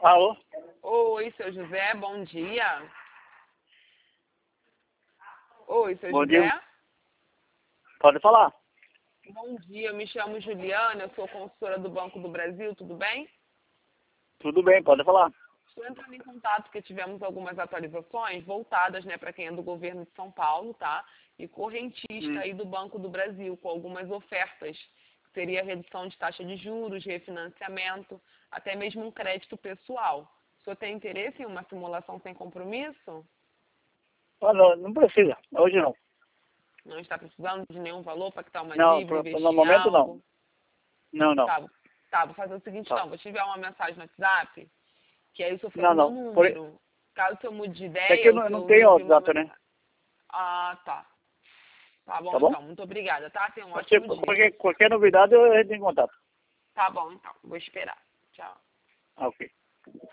Alô? Oi, seu José, bom dia. Oi, seu Bom José. dia. Pode falar. Bom dia, eu me chamo Juliana, eu sou consultora do Banco do Brasil, tudo bem? Tudo bem, pode falar. Estou entrando em contato porque tivemos algumas atualizações voltadas, né, para quem é do governo de São Paulo, tá? E correntista aí do Banco do Brasil, com algumas ofertas. Seria redução de taxa de juros, refinanciamento, até mesmo um crédito pessoal. O senhor tem interesse em uma simulação sem compromisso? Ah, não, não precisa. Hoje não. Não está precisando de nenhum valor para quitar uma Não, dívida, no investir em momento não. algo? Não, não. Tá, vou fazer o seguinte, Tá. então, vou te enviar uma mensagem no WhatsApp, que aí o senhor fica Não, com o meu não. número. Caso o senhor mude de É que ideia, eu o não senhor me tenho envia uma WhatsApp, né? mensagem. Ah, tá. Tá bom, Tá bom? então. Muito obrigada, tá? Tenha um Você, ótimo dia. qualquer novidade eu entro em contato. Tá bom, então. Vou esperar. Tchau. Ah, ok.